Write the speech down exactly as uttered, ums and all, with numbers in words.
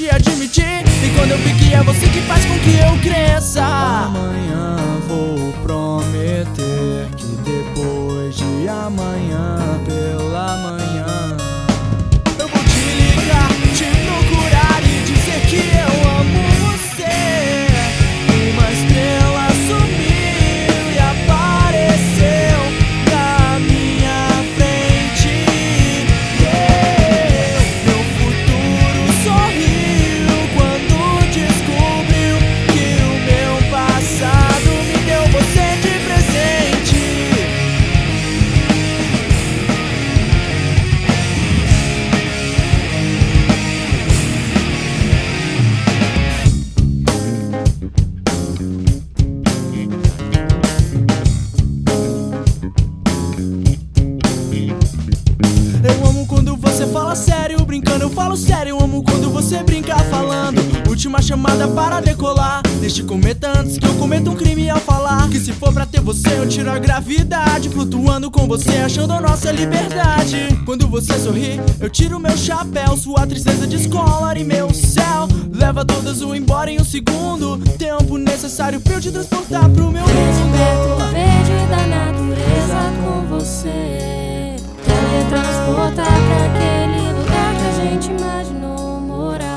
de admitir. E quando eu vi que é você que faz com que eu cresça. Amanhã vou prometer que depois de amanhã pela manhã eu vou te ligar, te procurar e dizer que eu amo você. Uma estrela sumiu e apareceu na minha frente, yeah. Meu futuro sorriu quando descobriu que o meu passado me deu você de presente. Eu amo quando você fala sério, brincando eu falo sério. Eu amo quando você brinca falando. Última chamada para decolar. Deixe cometa antes que eu cometa um crime ao falar que se for pra ter você eu tiro a gravidade, flutuando com você achando a nossa liberdade. Quando você sorri eu tiro meu chapéu, sua tristeza descolora em meu céu. Leva todas o embora em um segundo, tempo necessário pra eu te transportar pro meu mundo. O verde da natureza com você, teletransportar pra aquele lugar que a gente imaginou morar.